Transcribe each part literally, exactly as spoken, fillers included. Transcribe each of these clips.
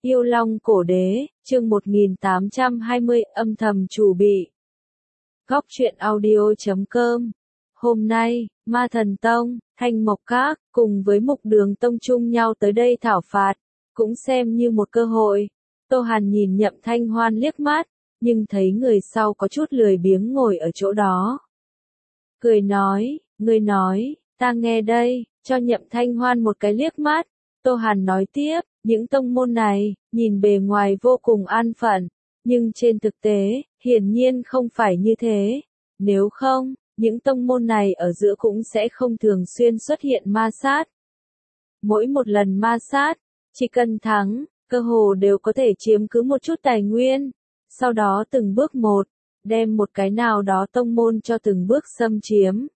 Yêu Long Cổ Đế, chương một nghìn tám trăm hai mươi, âm thầm chủ bị. Góc truyện audio chấm com. Hôm nay, Ma Thần Tông, Thanh Mộc Các, cùng với Mục Đường Tông chung nhau tới đây thảo phạt, cũng xem như một cơ hội. Tô Hàn nhìn Nhậm Thanh Hoan liếc mắt, nhưng thấy người sau có chút lười biếng ngồi ở chỗ đó. Cười nói, ngươi nói, ta nghe đây, cho Nhậm Thanh Hoan một cái liếc mắt. Tô Hàn nói tiếp, những tông môn này, nhìn bề ngoài vô cùng an phận, nhưng trên thực tế, hiển nhiên không phải như thế. Nếu không, những tông môn này ở giữa cũng sẽ không thường xuyên xuất hiện ma sát. Mỗi một lần ma sát, chỉ cần thắng, cơ hồ đều có thể chiếm cứ một chút tài nguyên, sau đó từng bước một, đem một cái nào đó tông môn cho từng bước xâm chiếm.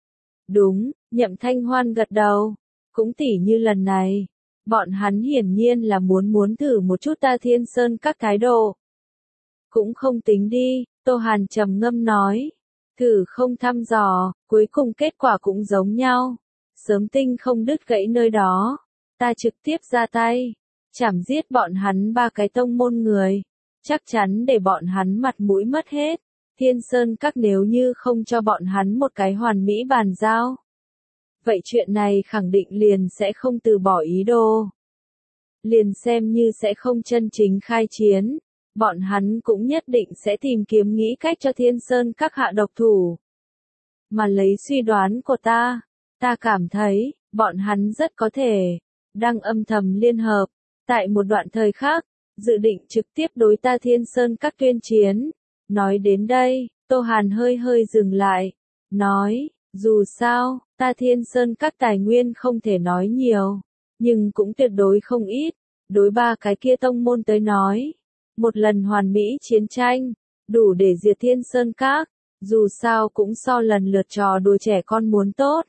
Đúng, Nhậm Thanh Hoan gật đầu, cũng tỉ như lần này. Bọn hắn hiển nhiên là muốn muốn thử một chút ta Thiên Sơn các thái độ. Cũng không tính đi, Tô Hàn trầm ngâm nói. Thử không thăm dò, cuối cùng kết quả cũng giống nhau. Sớm tinh không đứt gãy nơi đó. Ta trực tiếp ra tay. Chảm giết bọn hắn ba cái tông môn người. Chắc chắn để bọn hắn mặt mũi mất hết. Thiên Sơn các nếu như không cho bọn hắn một cái hoàn mỹ bàn giao. Vậy chuyện này khẳng định liền sẽ không từ bỏ ý đồ. Liền xem như sẽ không chân chính khai chiến, bọn hắn cũng nhất định sẽ tìm kiếm nghĩ cách cho Thiên Sơn các hạ độc thủ. Mà lấy suy đoán của ta, ta cảm thấy, bọn hắn rất có thể, đang âm thầm liên hợp, tại một đoạn thời khác, dự định trực tiếp đối ta Thiên Sơn các tuyên chiến. Nói đến đây, Tô Hàn hơi hơi dừng lại, nói, dù sao, ta Thiên Sơn các tài nguyên không thể nói nhiều, nhưng cũng tuyệt đối không ít, đối ba cái kia tông môn tới nói. Một lần hoàn mỹ chiến tranh, đủ để diệt Thiên Sơn các, dù sao cũng so lần lượt trò đùa trẻ con muốn tốt.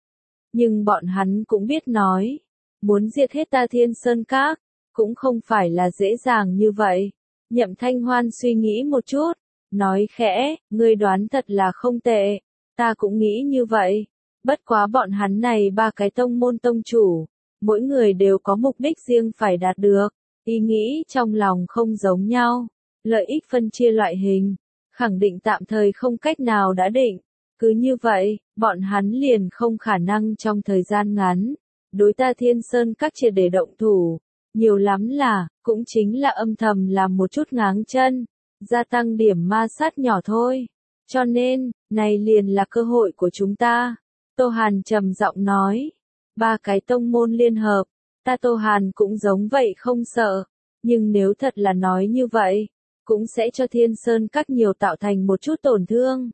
Nhưng bọn hắn cũng biết nói, muốn diệt hết ta Thiên Sơn các, cũng không phải là dễ dàng như vậy. Nhậm Thanh Hoan suy nghĩ một chút, nói khẽ, ngươi đoán thật là không tệ. Ta cũng nghĩ như vậy, bất quá bọn hắn này ba cái tông môn tông chủ, mỗi người đều có mục đích riêng phải đạt được, ý nghĩ trong lòng không giống nhau, lợi ích phân chia loại hình, khẳng định tạm thời không cách nào đã định, cứ như vậy, bọn hắn liền không khả năng trong thời gian ngắn, đối ta Thiên Sơn các triệt để động thủ, nhiều lắm là, cũng chính là âm thầm làm một chút ngáng chân, gia tăng điểm ma sát nhỏ thôi. Cho nên, này liền là cơ hội của chúng ta. Tô Hàn trầm giọng nói. Ba cái tông môn liên hợp, ta Tô Hàn cũng giống vậy không sợ. Nhưng nếu thật là nói như vậy, cũng sẽ cho Thiên Sơn các nhiều tạo thành một chút tổn thương.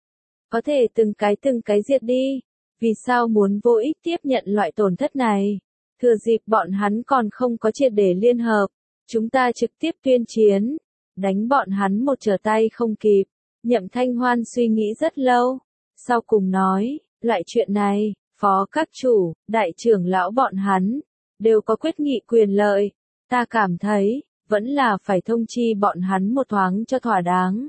Có thể từng cái từng cái diệt đi. Vì sao muốn vô ích tiếp nhận loại tổn thất này? Thừa dịp bọn hắn còn không có triệt để liên hợp, chúng ta trực tiếp tuyên chiến, đánh bọn hắn một trở tay không kịp. Nhậm Thanh Hoan suy nghĩ rất lâu, sau cùng nói, loại chuyện này, phó các chủ, đại trưởng lão bọn hắn, đều có quyết nghị quyền lợi, ta cảm thấy, vẫn là phải thông chi bọn hắn một thoáng cho thỏa đáng.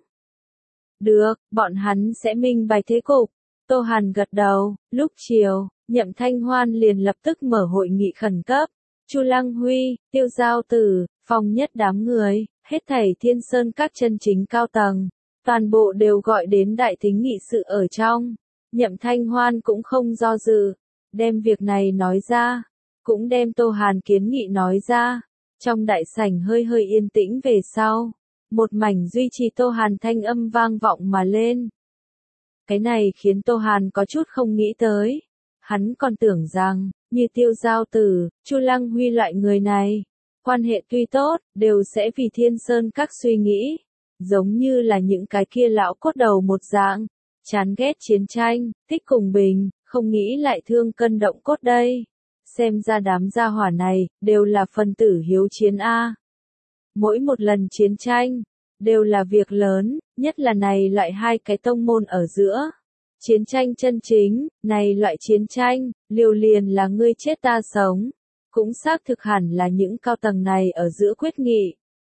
Được, bọn hắn sẽ minh bạch thế cục. Tô Hàn gật đầu, lúc chiều, Nhậm Thanh Hoan liền lập tức mở hội nghị khẩn cấp, Chu Lăng Huy, Tiêu Giao Tử, Phong Nhất đám người, hết thảy Thiên Sơn các chân chính cao tầng. Toàn bộ đều gọi đến đại thính nghị sự ở trong. Nhậm Thanh Hoan cũng không do dự, đem việc này nói ra, cũng đem Tô Hàn kiến nghị nói ra. Trong đại sảnh hơi hơi yên tĩnh về sau, một mảnh duy trì Tô Hàn thanh âm vang vọng mà lên. Cái này khiến Tô Hàn có chút không nghĩ tới. Hắn còn tưởng rằng, như Tiêu Giao Tử, Chu Lăng Huy loại người này, quan hệ tuy tốt, đều sẽ vì Thiên Sơn các suy nghĩ. Giống như là những cái kia lão cốt đầu một dạng, chán ghét chiến tranh, thích cùng bình, không nghĩ lại thương cân động cốt đây. Xem ra đám gia hỏa này, đều là phần tử hiếu chiến A. Mỗi một lần chiến tranh, đều là việc lớn, nhất là này loại hai cái tông môn ở giữa. Chiến tranh chân chính, này loại chiến tranh, liều liền là ngươi chết ta sống. Cũng xác thực hẳn là những cao tầng này ở giữa quyết nghị.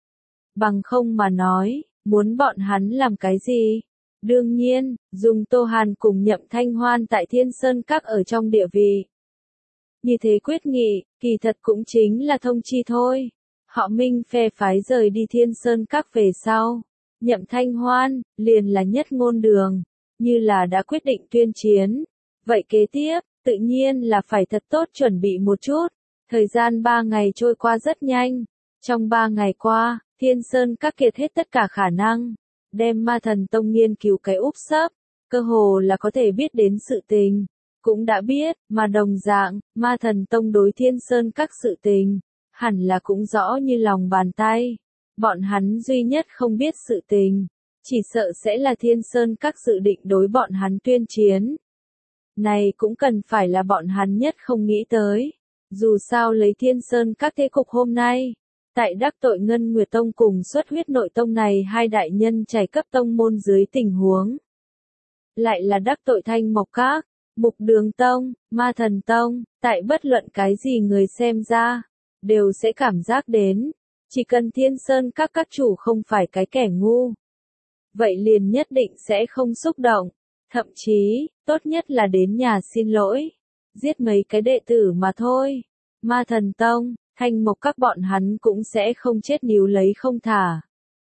Bằng không mà nói, muốn bọn hắn làm cái gì? Đương nhiên, dùng Tô Hàn cùng Nhậm Thanh Hoan tại Thiên Sơn các ở trong địa vị. Như thế quyết nghị, kỳ thật cũng chính là thông chi thôi. Họ Minh phe phái rời đi Thiên Sơn Các về sau. Nhậm Thanh Hoan, liền là nhất ngôn đường, như là đã quyết định tuyên chiến. Vậy kế tiếp, tự nhiên là phải thật tốt chuẩn bị một chút. Thời gian ba ngày trôi qua rất nhanh. Trong ba ngày qua, Thiên Sơn Các kiệt hết tất cả khả năng. Đem Ma Thần Tông nghiên cứu cái úp sấp, cơ hồ là có thể biết đến sự tình. Cũng đã biết, mà đồng dạng, Ma Thần Tông đối Thiên Sơn Các sự tình, hẳn là cũng rõ như lòng bàn tay. Bọn hắn duy nhất không biết sự tình, chỉ sợ sẽ là Thiên Sơn Các dự định đối bọn hắn tuyên chiến. Này cũng cần phải là bọn hắn nhất không nghĩ tới. Dù sao lấy Thiên Sơn Các thế cục hôm nay, tại đắc tội Ngân Nguyệt Tông cùng Xuất Huyết Nội Tông này hai đại nhân trải cấp tông môn dưới tình huống. Lại là đắc tội Thanh Mộc Các, Mục Đường Tông, Ma Thần Tông, tại bất luận cái gì người xem ra, đều sẽ cảm giác đến, chỉ cần Thiên Sơn Các các chủ không phải cái kẻ ngu. Vậy liền nhất định sẽ không xúc động, thậm chí, tốt nhất là đến nhà xin lỗi, giết mấy cái đệ tử mà thôi. Ma Thần Tông, Thanh Mộc Các bọn hắn cũng sẽ không chết níu lấy không thả.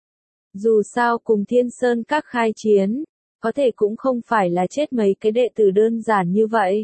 Dù sao cùng Thiên Sơn Các khai chiến, có thể cũng không phải là chết mấy cái đệ tử đơn giản như vậy.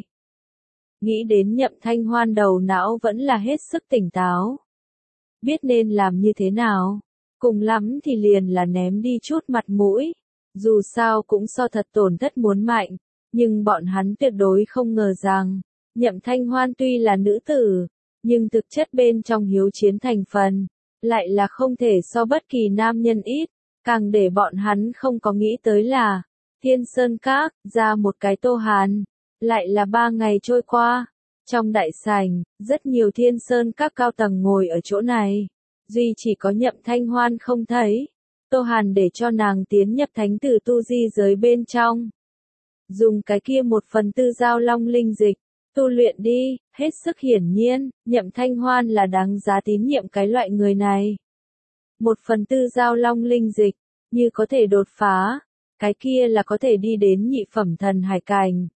Nghĩ đến Nhậm Thanh Hoan đầu não vẫn là hết sức tỉnh táo. Biết nên làm như thế nào, cùng lắm thì liền là ném đi chút mặt mũi. Dù sao cũng so thật tổn thất muốn mạnh, nhưng bọn hắn tuyệt đối không ngờ rằng, Nhậm Thanh Hoan tuy là nữ tử, nhưng thực chất bên trong hiếu chiến thành phần, lại là không thể so bất kỳ nam nhân ít. Càng để bọn hắn không có nghĩ tới là, Thiên Sơn Các, ra một cái Tô Hàn. Lại là ba ngày trôi qua, trong đại sảnh, rất nhiều Thiên Sơn Các cao tầng ngồi ở chỗ này. Duy chỉ có Nhậm Thanh Hoan không thấy. Tô Hàn để cho nàng tiến nhập thánh tử tu di giới bên trong. Dùng cái kia một phần tư giao long linh dịch, tu luyện đi, hết sức hiển nhiên, Nhậm Thanh Hoan là đáng giá tín nhiệm cái loại người này. Một phần tư giao long linh dịch, như có thể đột phá, cái kia là có thể đi đến nhị phẩm thần hải cảnh.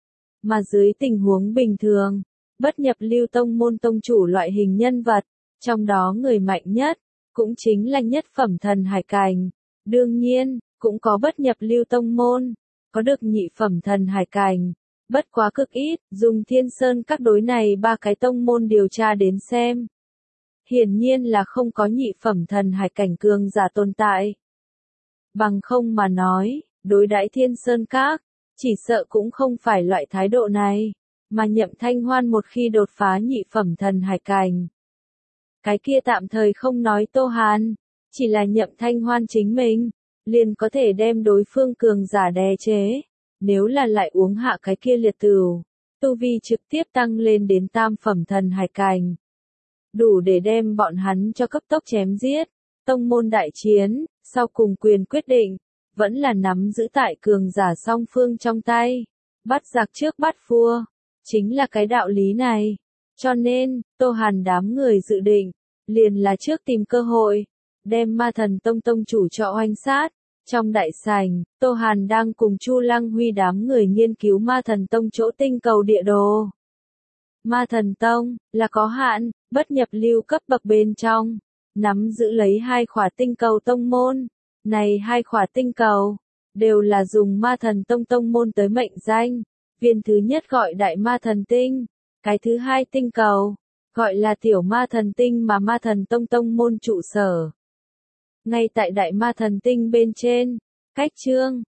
Mà dưới tình huống bình thường, bất nhập lưu tông môn tông chủ loại hình nhân vật, trong đó người mạnh nhất, cũng chính là nhất phẩm thần hải cảnh. Đương nhiên, cũng có bất nhập lưu tông môn, có được nhị phẩm thần hải cảnh, bất quá cực ít, dùng Thiên Sơn Các đối này ba cái tông môn điều tra đến xem. Hiển nhiên là không có nhị phẩm thần hải cảnh cường giả tồn tại. Bằng không mà nói, đối đãi Thiên Sơn Các, chỉ sợ cũng không phải loại thái độ này, mà Nhậm Thanh Hoan một khi đột phá nhị phẩm thần hải cảnh. Cái kia tạm thời không nói Tô Hàn, chỉ là Nhậm Thanh Hoan chính mình, liền có thể đem đối phương cường giả đè chế. Nếu là lại uống hạ cái kia liệt tửu, tu vi trực tiếp tăng lên đến tam phẩm thần hải cảnh. Đủ để đem bọn hắn cho cấp tốc chém giết. Tông môn đại chiến, sau cùng quyền quyết định, vẫn là nắm giữ tại cường giả song phương trong tay. Bắt giặc trước bắt vua, chính là cái đạo lý này. Cho nên, Tô Hàn đám người dự định, liền là trước tìm cơ hội, đem Ma Thần Tông tông chủ cho oanh sát. Trong đại sảnh, Tô Hàn đang cùng Chu Lăng Huy đám người nghiên cứu Ma Thần Tông chỗ tinh cầu địa đồ. Ma Thần Tông, là có hạn, bất nhập lưu cấp bậc bên trong, nắm giữ lấy hai khỏa tinh cầu tông môn. Này hai khỏa tinh cầu, đều là dùng Ma Thần Tông tông môn tới mệnh danh. Viên thứ nhất gọi Đại Ma Thần Tinh, cái thứ hai tinh cầu, gọi là Tiểu Ma Thần Tinh mà Ma Thần Tông tông môn trụ sở. Ngay tại Đại Ma Thần Tinh bên trên, cách Trương,